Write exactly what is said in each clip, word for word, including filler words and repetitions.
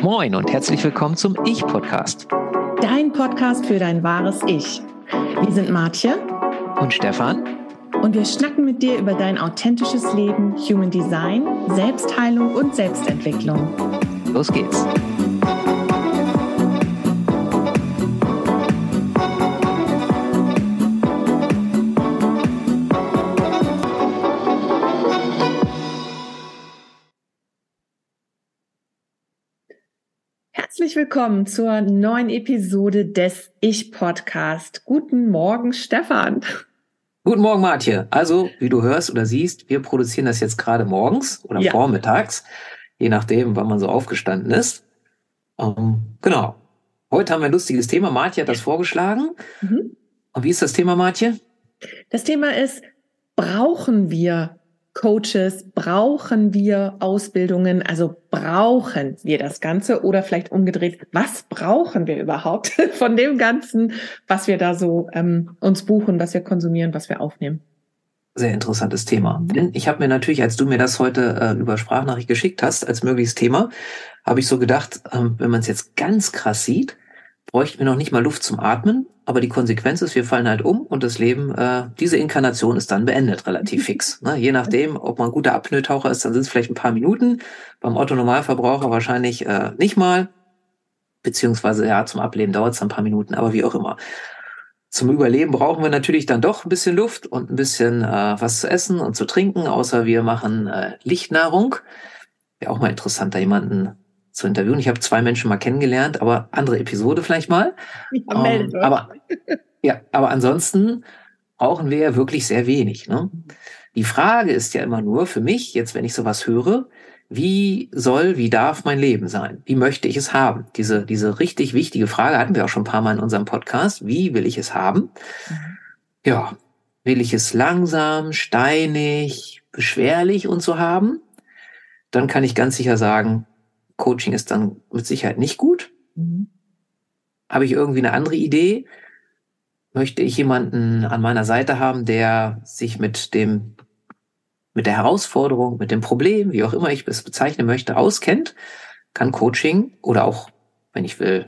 Moin und herzlich willkommen zum Ich-Podcast. Dein Podcast für dein wahres Ich. Wir sind Martje und Stefan und wir schnacken mit dir über dein authentisches Leben, Human Design, Selbstheilung und Selbstentwicklung. Los geht's. Herzlich willkommen zur neuen Episode des Ich-Podcast. Guten Morgen, Stefan. Guten Morgen, Martje. Also, wie du hörst oder siehst, wir produzieren das jetzt gerade morgens oder ja. vormittags, je nachdem, wann man so aufgestanden ist. Ähm, genau. Heute haben wir ein lustiges Thema. Martje hat das vorgeschlagen. Mhm. Und wie ist das Thema, Martje? Das Thema ist, brauchen wir Coaches, brauchen wir Ausbildungen, also brauchen wir das Ganze oder vielleicht umgedreht, was brauchen wir überhaupt von dem Ganzen, was wir da so ähm, uns buchen, was wir konsumieren, was wir aufnehmen? Sehr interessantes Thema. Denn ich habe mir natürlich, als du mir das heute äh, über Sprachnachricht geschickt hast, als mögliches Thema, habe ich so gedacht, ähm, wenn man es jetzt ganz krass sieht, bräuchten wir noch nicht mal Luft zum Atmen, aber die Konsequenz ist, wir fallen halt um und das Leben, äh, diese Inkarnation ist dann beendet, relativ fix. Ne? Je nachdem, ob man ein guter Apnoe-Taucher ist, dann sind es vielleicht ein paar Minuten, beim Otto-Normalverbraucher wahrscheinlich äh, nicht mal, beziehungsweise ja, zum Ableben dauert es ein paar Minuten, aber wie auch immer. Zum Überleben brauchen wir natürlich dann doch ein bisschen Luft und ein bisschen äh, was zu essen und zu trinken, außer wir machen äh, Lichtnahrung. Wäre auch mal interessant, da jemanden zu interviewen. Ich habe zwei Menschen mal kennengelernt, aber andere Episode vielleicht mal. Ja, ähm, aber ja, aber ansonsten brauchen wir ja wirklich sehr wenig. Ne? Die Frage ist ja immer nur für mich, jetzt wenn ich sowas höre, wie soll, wie darf mein Leben sein? Wie möchte ich es haben? Diese, diese richtig wichtige Frage hatten wir auch schon ein paar Mal in unserem Podcast. Wie will ich es haben? Mhm. Ja, will ich es langsam, steinig, beschwerlich und so haben? Dann kann ich ganz sicher sagen, Coaching ist dann mit Sicherheit nicht gut. Mhm. Habe ich irgendwie eine andere Idee? Möchte ich jemanden an meiner Seite haben, der sich mit dem, mit der Herausforderung, mit dem Problem, wie auch immer ich es bezeichnen möchte, auskennt? Kann Coaching oder auch, wenn ich will,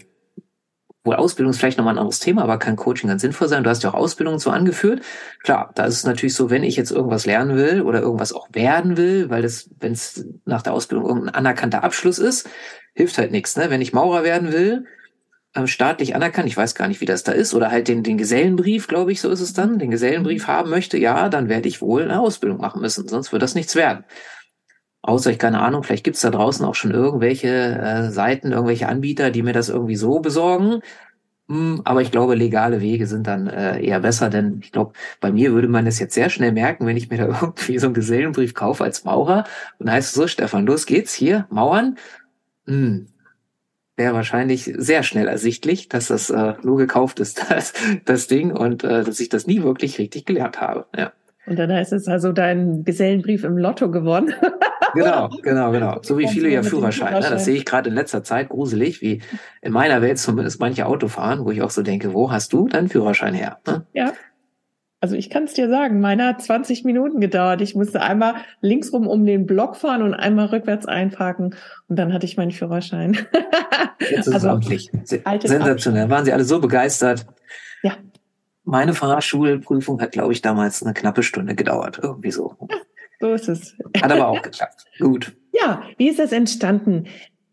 wohl Ausbildung ist vielleicht nochmal ein anderes Thema, aber kann Coaching ganz sinnvoll sein? Du hast ja auch Ausbildungen so angeführt. Klar, da ist es natürlich so, wenn ich jetzt irgendwas lernen will oder irgendwas auch werden will, weil das, wenn es nach der Ausbildung irgendein anerkannter Abschluss ist, hilft halt nichts. Ne? Wenn ich Maurer werden will, ähm, staatlich anerkannt, ich weiß gar nicht, wie das da ist, oder halt den, den Gesellenbrief, glaube ich, so ist es dann, den Gesellenbrief haben möchte, ja, dann werde ich wohl eine Ausbildung machen müssen, sonst wird das nichts werden. Außer ich, keine Ahnung, vielleicht gibt's da draußen auch schon irgendwelche äh, Seiten, irgendwelche Anbieter, die mir das irgendwie so besorgen. Hm, aber ich glaube, legale Wege sind dann äh, eher besser, denn ich glaube, bei mir würde man es jetzt sehr schnell merken, wenn ich mir da irgendwie so einen Gesellenbrief kaufe als Maurer und heißt es so, Stefan, los geht's, hier, Mauern. Hm, wäre wahrscheinlich sehr schnell ersichtlich, dass das äh, nur gekauft ist, das, das Ding, und äh, dass ich das nie wirklich richtig gelernt habe. Ja. Und dann heißt es also dein Gesellenbrief im Lotto gewonnen. Genau, genau, genau. So wie viele ja Führerschein. Führerschein. Ne? Das sehe ich gerade in letzter Zeit gruselig, wie in meiner Welt zumindest manche Auto fahren, wo ich auch so denke, wo hast du deinen Führerschein her? Ne? Ja, also ich kann es dir sagen, meiner hat zwanzig Minuten gedauert. Ich musste einmal linksrum um den Block fahren und einmal rückwärts einparken und dann hatte ich meinen Führerschein. Jetzt ist also, es amtlich. Sensationell. Waren sie alle so begeistert. Ja. Meine Fahrschulprüfung hat, glaube ich, damals eine knappe Stunde gedauert. Irgendwie so. Ja, so ist es. Hat aber auch geklappt. Gut. Ja, wie ist das entstanden?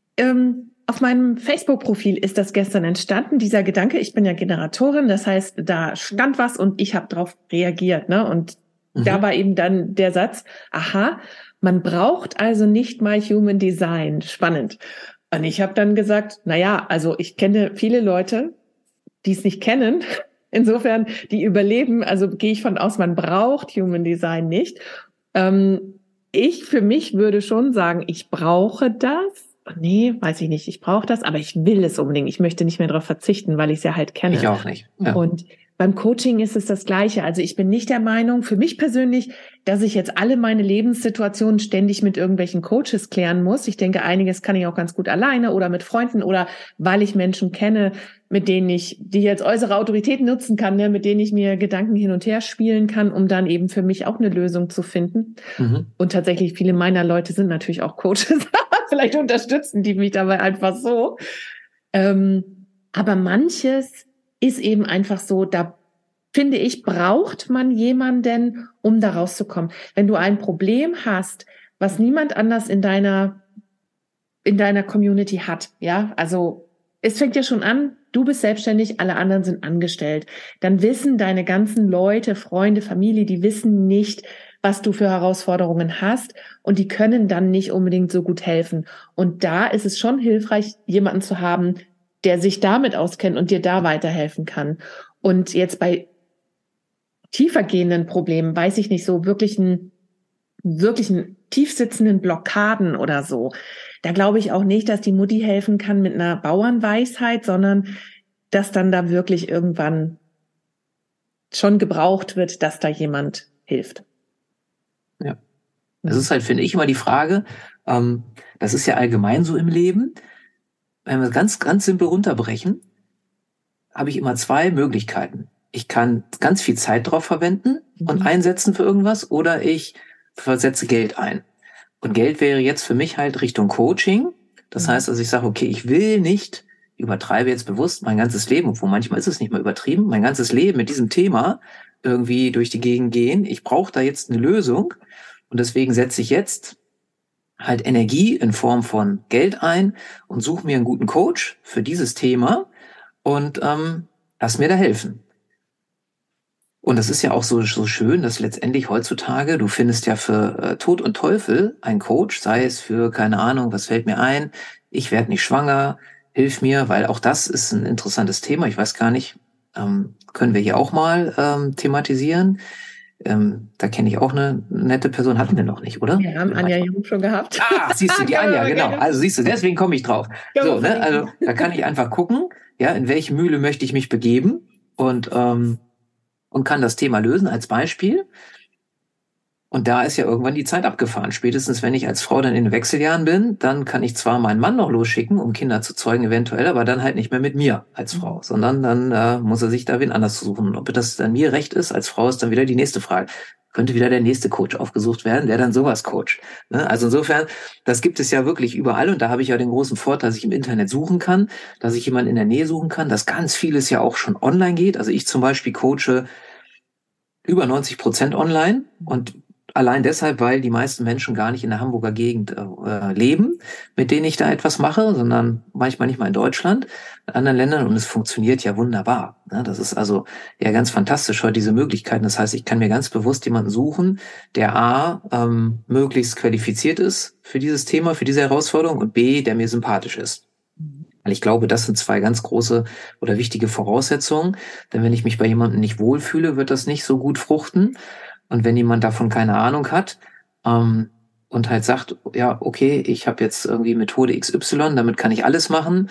Ähm, auf meinem Facebook-Profil ist das gestern entstanden, dieser Gedanke. Ich bin ja Generatorin, das heißt, da stand was und ich habe darauf reagiert. Ne? Und mhm. da war eben dann der Satz, aha, man braucht also nicht mal Human Design. Spannend. Und ich habe dann gesagt, na ja, also ich kenne viele Leute, die es nicht kennen. Insofern, die überleben, also gehe ich von aus, man braucht Human Design nicht. Ähm, ich für mich würde schon sagen, ich brauche das. Nee, weiß ich nicht, ich brauche das, aber ich will es unbedingt. Ich möchte nicht mehr darauf verzichten, weil ich es ja halt kenne. Ich auch nicht. Ja. Und beim Coaching ist es das Gleiche. Also ich bin nicht der Meinung, für mich persönlich, dass ich jetzt alle meine Lebenssituationen ständig mit irgendwelchen Coaches klären muss. Ich denke, einiges kann ich auch ganz gut alleine oder mit Freunden oder weil ich Menschen kenne, mit denen ich, die jetzt äußere Autorität nutzen kann, ne, mit denen ich mir Gedanken hin und her spielen kann, um dann eben für mich auch eine Lösung zu finden. Mhm. Und tatsächlich viele meiner Leute sind natürlich auch Coaches. Vielleicht unterstützen die mich dabei einfach so. Ähm, aber manches ist eben einfach so, da finde ich, braucht man jemanden, um da rauszukommen. Wenn du ein Problem hast, was niemand anders in deiner, in deiner Community hat, ja, also es fängt ja schon an, du bist selbstständig, alle anderen sind angestellt. Dann wissen deine ganzen Leute, Freunde, Familie, die wissen nicht, was du für Herausforderungen hast und die können dann nicht unbedingt so gut helfen. Und da ist es schon hilfreich, jemanden zu haben, der sich damit auskennt und dir da weiterhelfen kann. Und jetzt bei tiefer gehenden Problemen, weiß ich nicht, so wirklichen, wirklichen tiefsitzenden Blockaden oder so. Da glaube ich auch nicht, dass die Mutti helfen kann mit einer Bauernweisheit, sondern dass dann da wirklich irgendwann schon gebraucht wird, dass da jemand hilft. Ja. Das ist halt, finde ich, immer die Frage, ähm, das ist ja allgemein so im Leben, wenn wir es ganz, ganz simpel runterbrechen, habe ich immer zwei Möglichkeiten. Ich kann ganz viel Zeit drauf verwenden und mhm. einsetzen für irgendwas oder ich versetze Geld ein. Und Geld wäre jetzt für mich halt Richtung Coaching. Das mhm. heißt, also ich sage, okay, ich will nicht, übertreibe jetzt bewusst mein ganzes Leben, obwohl manchmal ist es nicht mal übertrieben, mein ganzes Leben mit diesem Thema irgendwie durch die Gegend gehen. Ich brauche da jetzt eine Lösung und deswegen setze ich jetzt halt Energie in Form von Geld ein und suche mir einen guten Coach für dieses Thema und ähm, lass mir da helfen. Und das ist ja auch so, so schön, dass letztendlich heutzutage, du findest ja für äh, Tod und Teufel einen Coach, sei es für, keine Ahnung, was fällt mir ein, ich werde nicht schwanger, hilf mir, weil auch das ist ein interessantes Thema, ich weiß gar nicht, ähm, können wir hier auch mal ähm, thematisieren. Ähm, da kenne ich auch eine nette Person, hatten wir noch nicht, oder? Wir haben Anja Jung schon gehabt. Ah, siehst du, die Anja, genau. Also siehst du, deswegen komme ich drauf. So, ne, also da kann ich einfach gucken, ja, in welche Mühle möchte ich mich begeben und ähm, und kann das Thema lösen als Beispiel. Und da ist ja irgendwann die Zeit abgefahren. Spätestens, wenn ich als Frau dann in den Wechseljahren bin, dann kann ich zwar meinen Mann noch losschicken, um Kinder zu zeugen eventuell, aber dann halt nicht mehr mit mir als Frau, sondern dann äh, muss er sich da wen anders suchen. Und ob das dann mir recht ist als Frau, ist dann wieder die nächste Frage. Könnte wieder der nächste Coach aufgesucht werden, der dann sowas coacht. Ne? Also insofern, das gibt es ja wirklich überall und da habe ich ja den großen Vorteil, dass ich im Internet suchen kann, dass ich jemanden in der Nähe suchen kann, dass ganz vieles ja auch schon online geht. Also ich zum Beispiel coache über neunzig Prozent online und allein deshalb, weil die meisten Menschen gar nicht in der Hamburger Gegend äh, leben, mit denen ich da etwas mache, sondern manchmal nicht mal in Deutschland, in anderen Ländern und es funktioniert ja wunderbar. Ne? Das ist also ja ganz fantastisch heute diese Möglichkeiten. Das heißt, ich kann mir ganz bewusst jemanden suchen, der A, ähm, möglichst qualifiziert ist für dieses Thema, für diese Herausforderung und B, der mir sympathisch ist. Weil ich glaube, das sind zwei ganz große oder wichtige Voraussetzungen. Denn wenn ich mich bei jemandem nicht wohlfühle, wird das nicht so gut fruchten. Und wenn jemand davon keine Ahnung hat ähm, und halt sagt, ja, okay, ich habe jetzt irgendwie Methode X Y, damit kann ich alles machen.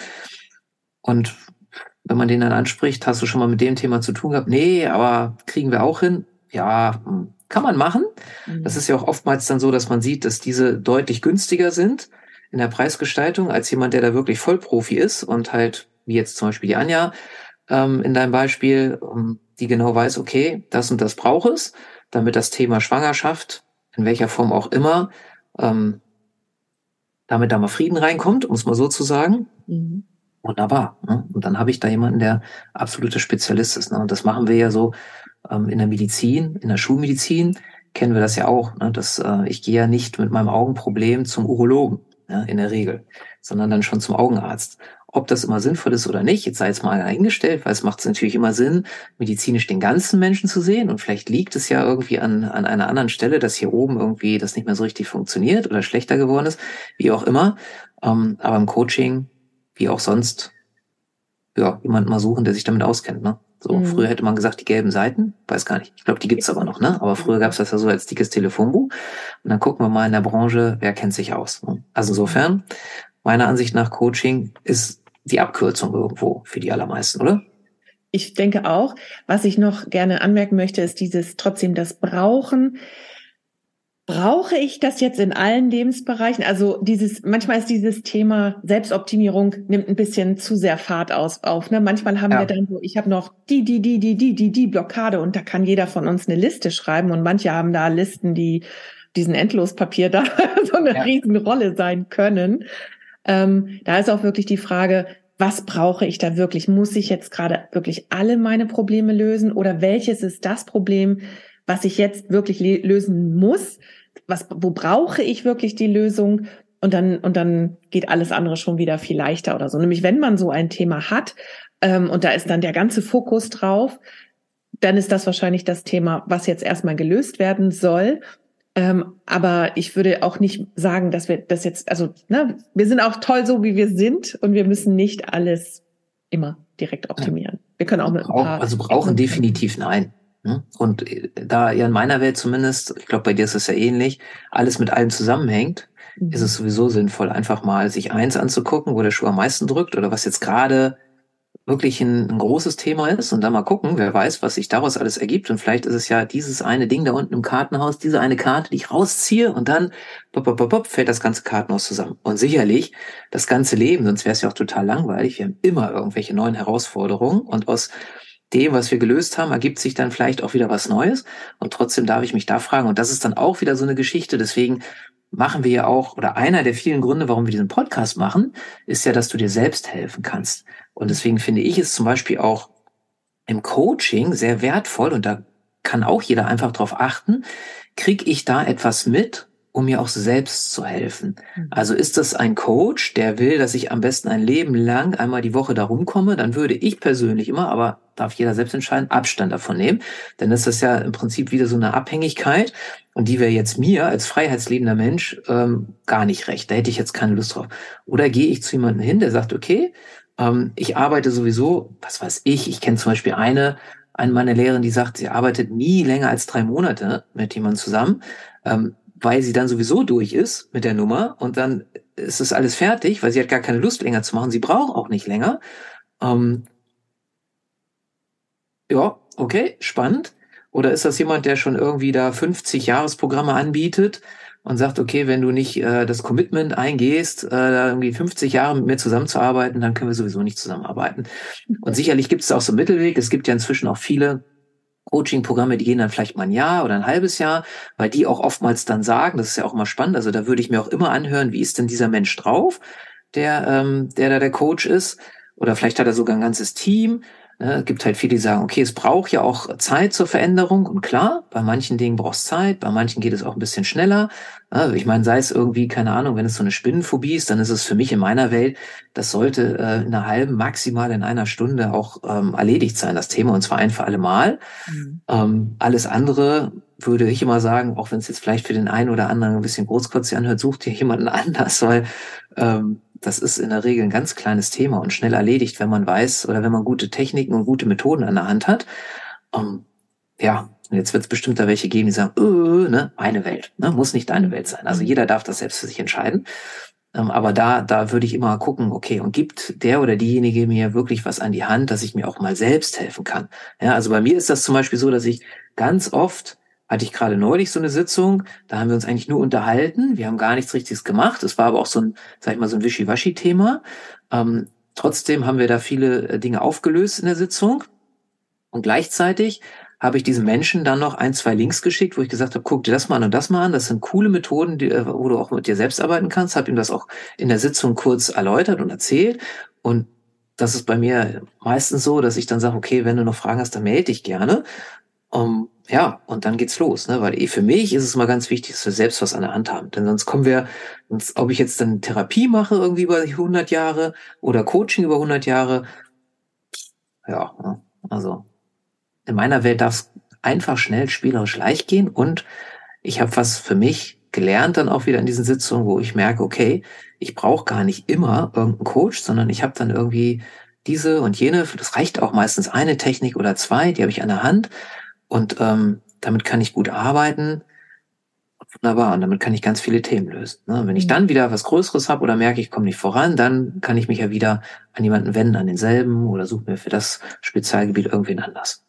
Und wenn man den dann anspricht, hast du schon mal mit dem Thema zu tun gehabt? Nee, aber kriegen wir auch hin? Ja, kann man machen. Mhm. Das ist ja auch oftmals dann so, dass man sieht, dass diese deutlich günstiger sind in der Preisgestaltung als jemand, der da wirklich Vollprofi ist und halt, wie jetzt zum Beispiel die Anja ähm, in deinem Beispiel, ähm, die genau weiß, okay, das und das braucht es, damit das Thema Schwangerschaft, in welcher Form auch immer, ähm, damit da mal Frieden reinkommt, um es mal so zu sagen. Mhm. Wunderbar. Ne? Und dann habe ich da jemanden, der absolute Spezialist ist. Ne? Und das machen wir ja so ähm, in der Medizin, in der Schulmedizin, kennen wir das ja auch. Ne? Das, äh, ich gehe ja nicht mit meinem Augenproblem zum Urologen, ja, in der Regel, sondern dann schon zum Augenarzt. Ob das immer sinnvoll ist oder nicht, jetzt sei es mal eingestellt, weil es macht natürlich immer Sinn, medizinisch den ganzen Menschen zu sehen und vielleicht liegt es ja irgendwie an, an einer anderen Stelle, dass hier oben irgendwie das nicht mehr so richtig funktioniert oder schlechter geworden ist, wie auch immer. Ähm, aber im Coaching, wie auch sonst, ja, jemanden mal suchen, der sich damit auskennt, ne? So, mhm. Früher hätte man gesagt, die gelben Seiten, weiß gar nicht. Ich glaube, die gibt's aber noch, ne? Aber früher gab's das ja so als dickes Telefonbuch. Und dann gucken wir mal in der Branche, wer kennt sich aus. Ne? Also insofern, meiner Ansicht nach, Coaching ist die Abkürzung irgendwo für die allermeisten, oder? Ich denke auch. Was ich noch gerne anmerken möchte, ist dieses trotzdem das Brauchen. Brauche ich das jetzt in allen Lebensbereichen? Also dieses, manchmal ist dieses Thema Selbstoptimierung nimmt ein bisschen zu sehr Fahrt aus, auf. Ne? Manchmal haben ja. wir dann so, ich habe noch die, die, die, die, die, die, die Blockade und da kann jeder von uns eine Liste schreiben und manche haben da Listen, die diesen Endlospapier da so eine Ja. Riesenrolle sein können. Ähm, da ist auch wirklich die Frage, was brauche ich da wirklich? Muss ich jetzt gerade wirklich alle meine Probleme lösen oder welches ist das Problem, was ich jetzt wirklich le- lösen muss? Was, wo brauche ich wirklich die Lösung? Und dann, und dann geht alles andere schon wieder viel leichter oder so. Nämlich wenn man so ein Thema hat, ähm, und da ist dann der ganze Fokus drauf, dann ist das wahrscheinlich das Thema, was jetzt erstmal gelöst werden soll. Ähm, aber ich würde auch nicht sagen, dass wir das jetzt, also, ne, wir sind auch toll so, wie wir sind und wir müssen nicht alles immer direkt optimieren. Wir können auch mit ein Brauch, paar... also brauchen definitiv nein. Ne? Und äh, da ja in meiner Welt zumindest, ich glaube, bei dir ist es ja ähnlich, alles mit allem zusammenhängt, Mhm. ist es sowieso sinnvoll, einfach mal sich eins anzugucken, wo der Schuh am meisten drückt oder was jetzt gerade wirklich ein, ein großes Thema ist und dann mal gucken, wer weiß, was sich daraus alles ergibt. Und vielleicht ist es ja dieses eine Ding da unten im Kartenhaus, diese eine Karte, die ich rausziehe und dann pop, pop, pop, pop, fällt das ganze Kartenhaus zusammen. Und sicherlich das ganze Leben, sonst wäre es ja auch total langweilig. Wir haben immer irgendwelche neuen Herausforderungen und aus dem, was wir gelöst haben, ergibt sich dann vielleicht auch wieder was Neues. Und trotzdem darf ich mich da fragen. Und das ist dann auch wieder so eine Geschichte. Deswegen machen wir ja auch, oder einer der vielen Gründe, warum wir diesen Podcast machen, ist ja, dass du dir selbst helfen kannst. Und deswegen finde ich es zum Beispiel auch im Coaching sehr wertvoll, und da kann auch jeder einfach drauf achten, kriege ich da etwas mit, um mir auch selbst zu helfen. Also ist das ein Coach, der will, dass ich am besten ein Leben lang einmal die Woche da rumkomme, dann würde ich persönlich immer, aber darf jeder selbst entscheiden, Abstand davon nehmen. Denn ist das ja im Prinzip wieder so eine Abhängigkeit, und die wäre jetzt mir als freiheitslebender Mensch ähm, gar nicht recht. Da hätte ich jetzt keine Lust drauf. Oder gehe ich zu jemandem hin, der sagt, okay, ähm, ich arbeite sowieso, was weiß ich, ich kenne zum Beispiel eine, eine meiner Lehrerin, die sagt, sie arbeitet nie länger als drei Monate mit jemandem zusammen, ähm, weil sie dann sowieso durch ist mit der Nummer und dann ist es alles fertig, weil sie hat gar keine Lust länger zu machen. Sie braucht auch nicht länger. Ähm, ja, okay, spannend. Oder ist das jemand, der schon irgendwie da fünfzig Jahresprogramme anbietet und sagt, okay, wenn du nicht äh, das Commitment eingehst, äh, da irgendwie fünfzig Jahre mit mir zusammenzuarbeiten, dann können wir sowieso nicht zusammenarbeiten. Und sicherlich gibt es auch so einen Mittelweg. Es gibt ja inzwischen auch viele Coaching-Programme, die gehen dann vielleicht mal ein Jahr oder ein halbes Jahr, weil die auch oftmals dann sagen, das ist ja auch mal spannend, also da würde ich mir auch immer anhören, wie ist denn dieser Mensch drauf, der, ähm, der da der Coach ist, oder vielleicht hat er sogar ein ganzes Team. Es gibt halt viele, die sagen, okay, es braucht ja auch Zeit zur Veränderung, und klar, bei manchen Dingen braucht es Zeit, bei manchen geht es auch ein bisschen schneller. Also ich meine, sei es irgendwie, keine Ahnung, wenn es so eine Spinnenphobie ist, dann ist es für mich in meiner Welt, das sollte äh, in einer halben, maximal in einer Stunde auch ähm, erledigt sein, das Thema, und zwar ein für alle Mal. Mhm. Ähm, alles andere würde ich immer sagen, auch wenn es jetzt vielleicht für den einen oder anderen ein bisschen großkotzig anhört, sucht dir jemanden anders, weil ähm, das ist in der Regel ein ganz kleines Thema und schnell erledigt, wenn man weiß oder wenn man gute Techniken und gute Methoden an der Hand hat. Um, ja, und jetzt wird es bestimmt da welche geben, die sagen, öh, ne, meine Welt, ne, muss nicht deine Welt sein. Also jeder darf das selbst für sich entscheiden. Um, aber da, da würde ich immer gucken, okay, und gibt der oder diejenige mir wirklich was an die Hand, dass ich mir auch mal selbst helfen kann. Ja, also bei mir ist das zum Beispiel so, dass ich ganz oft, hatte ich gerade neulich so eine Sitzung, da haben wir uns eigentlich nur unterhalten, wir haben gar nichts Richtiges gemacht, es war aber auch so ein, sag ich mal, so ein Wischiwaschi-Thema. Ähm, trotzdem haben wir da viele Dinge aufgelöst in der Sitzung, und gleichzeitig habe ich diesen Menschen dann noch ein, zwei Links geschickt, wo ich gesagt habe, guck dir das mal an und das mal an, das sind coole Methoden, die, wo du auch mit dir selbst arbeiten kannst, habe ihm das auch in der Sitzung kurz erläutert und erzählt, und das ist bei mir meistens so, dass ich dann sage, okay, wenn du noch Fragen hast, dann melde dich gerne. Um, ja, und dann geht's los, ne? Weil eh für mich ist es mal ganz wichtig, dass wir selbst was an der Hand haben. Denn sonst kommen wir, sonst, ob ich jetzt dann Therapie mache irgendwie über hundert Jahre oder Coaching über hundert Jahre, ja, also in meiner Welt darf es einfach schnell, spielerisch leicht gehen, und ich habe was für mich gelernt dann auch wieder in diesen Sitzungen, wo ich merke, okay, ich brauche gar nicht immer irgendeinen Coach, sondern ich habe dann irgendwie diese und jene, das reicht auch meistens eine Technik oder zwei, die habe ich an der Hand. Und ähm, damit kann ich gut arbeiten. Wunderbar. Und damit kann ich ganz viele Themen lösen. Ne? Wenn ich dann wieder was Größeres habe oder merke, ich komme nicht voran, dann kann ich mich ja wieder an jemanden wenden, an denselben, oder suche mir für das Spezialgebiet irgendwen anders.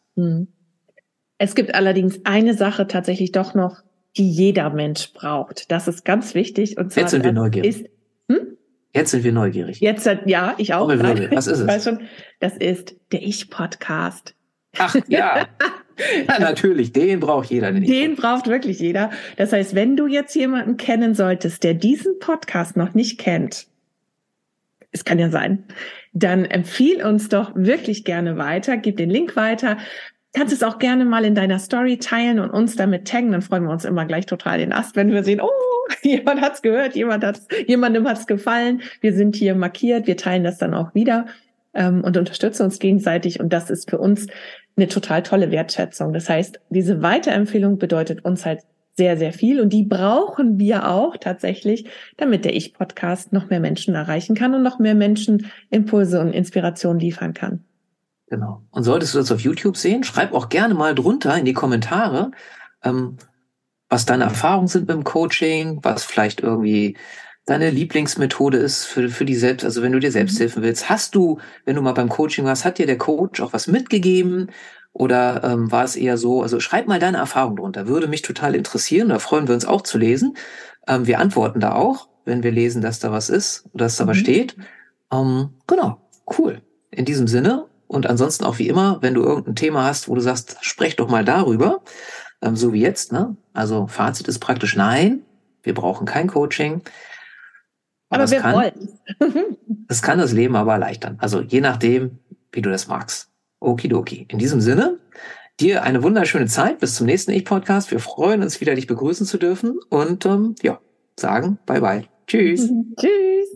Es gibt allerdings eine Sache tatsächlich doch noch, die jeder Mensch braucht. Das ist ganz wichtig. Und zwar, Jetzt sind wir neugierig. Ist, hm? Jetzt sind wir neugierig. Jetzt, ja, ich auch. Was ist es? Das ist der Ich-Podcast. Ach, ja. Ja, natürlich, den braucht jeder. Den, den braucht wirklich jeder. Das heißt, wenn du jetzt jemanden kennen solltest, der diesen Podcast noch nicht kennt, es kann ja sein, dann empfiehl uns doch wirklich gerne weiter, gib den Link weiter. Kannst es auch gerne mal in deiner Story teilen und uns damit taggen, dann freuen wir uns immer gleich total den Ast, wenn wir sehen, oh, jemand hat's gehört, jemand hat's, jemandem hat's gefallen, wir sind hier markiert, wir teilen das dann auch wieder ähm, und unterstützen uns gegenseitig und das ist für uns eine total tolle Wertschätzung. Das heißt, diese Weiterempfehlung bedeutet uns halt sehr, sehr viel und die brauchen wir auch tatsächlich, damit der Ich-Podcast noch mehr Menschen erreichen kann und noch mehr Menschen Impulse und Inspiration liefern kann. Genau. Und solltest du das auf YouTube sehen, schreib auch gerne mal drunter in die Kommentare, ähm, was deine Erfahrungen sind mit dem Coaching, was vielleicht irgendwie deine Lieblingsmethode ist für, für die Selbst, also wenn du dir selbst helfen willst. Hast du, wenn du mal beim Coaching warst, hat dir der Coach auch was mitgegeben oder ähm, war es eher so, also schreib mal deine Erfahrung drunter, würde mich total interessieren, da freuen wir uns auch zu lesen. Ähm, wir antworten da auch, wenn wir lesen, dass da was ist, dass da mhm. was steht. Ähm, genau, cool. In diesem Sinne. Und ansonsten auch wie immer, wenn du irgendein Thema hast, wo du sagst, sprech doch mal darüber, ähm, so wie jetzt, ne? Also Fazit ist praktisch nein, wir brauchen kein Coaching. Aber, aber wir kann, wollen. Es kann das Leben aber erleichtern. Also je nachdem, wie du das magst. Okidoki. In diesem Sinne, dir eine wunderschöne Zeit. Bis zum nächsten Ich-Podcast. Wir freuen uns wieder, dich begrüßen zu dürfen. Und ähm, ja, sagen bye-bye. Tschüss. Tschüss.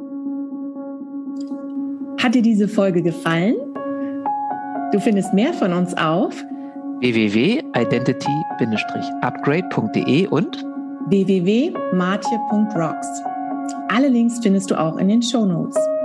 Hat dir diese Folge gefallen? Du findest mehr von uns auf w w w punkt identity dash upgrade punkt d e und w w w punkt martje punkt rocks. Alle Links findest du auch in den Shownotes.